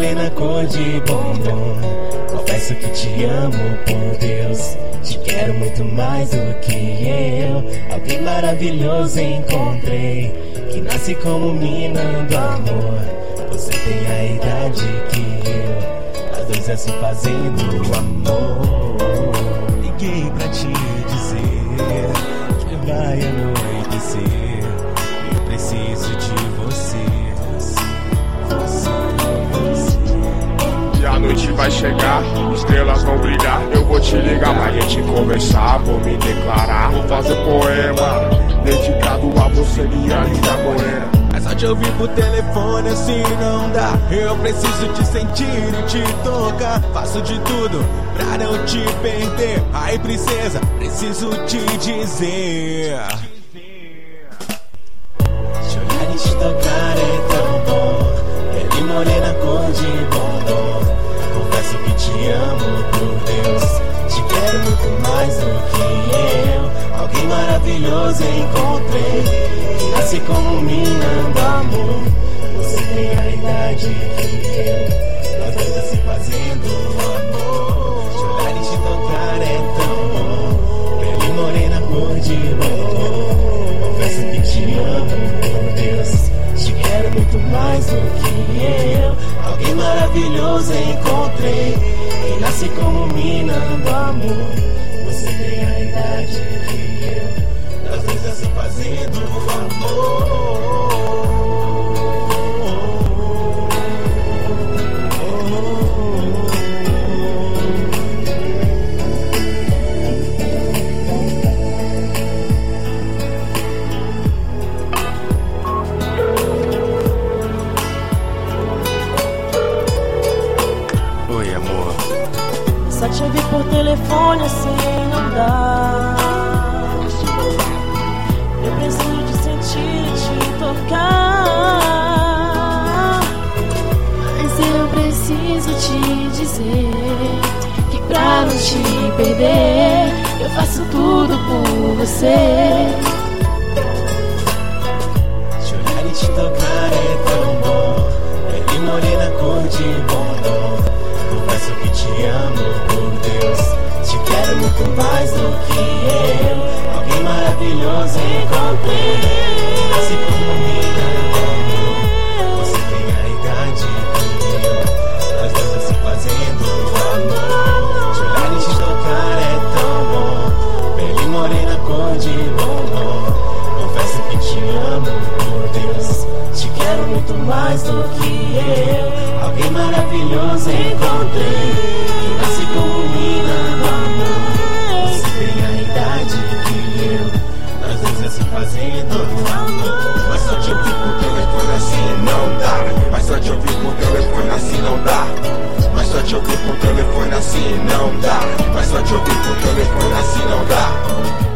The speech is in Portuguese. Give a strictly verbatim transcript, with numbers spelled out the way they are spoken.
morena cor de bombom. Confesso que te amo, por Deus. Te quero muito mais do que eu. Alguém maravilhoso encontrei, que nasce como mina do amor. Você tem a idade que eu, as dois assim fazendo amor. Liguei pra te dizer que vai anoitecer. Eu preciso de você. A noite vai chegar, estrelas vão brilhar. Eu vou te ligar pra gente conversar. Vou me declarar, vou fazer poema dedicado a você, minha linda morena. Mas só te ouvir por telefone assim não dá. Eu preciso te sentir e te tocar. Faço de tudo pra não te perder. Ai princesa, preciso te dizer. Te olhar e te tocar é tão bom. Pele morena cor de bombom. Confesso que te amo, por Deus. Te quero muito mais do que eu. Alguém maravilhoso encontrei, que nasce como mina do amor. Você tem a idade que eu, nós dois assim fazendo amor. Te olhar e te tocar é tão bom. Pele morena cor de bombom. Confesso que te amo, por Deus. Te quero muito mais do que eu. Alguém maravilhoso encontrei, que nasce como mina do amor. Você tem a idade que eu, nós dois assim fazendo amor. Só te ouvir por telefone assim não dá. Eu preciso de sentir e te tocar. Mas eu preciso te dizer que pra não te perder, eu faço tudo por você. Te olhar e te tocar é tão bom. Pele morena cor de bombom. Confesso que te amo, por Deus. Te quero muito mais do que eu. Alguém maravilhoso encontrei, que nasce como mina do amor. Você tem a idade que eu, nós dois assim fazendo amor. Te olhar e te tocar é tão bom. Pele morena cor de bombom. Confesso que te amo, por Deus. Te quero muito mais do que eu. Alguém maravilhoso encontrei, que nasce como mina do amor. Você tem a idade que eu, nós dois assim fazendo amor. Mas só te ouvir por telefone assim não dá. Mas só te ouvir por telefone assim não dá. Mas só te ouvir por telefone assim não dá. Mas só te ouvir por telefone assim não dá.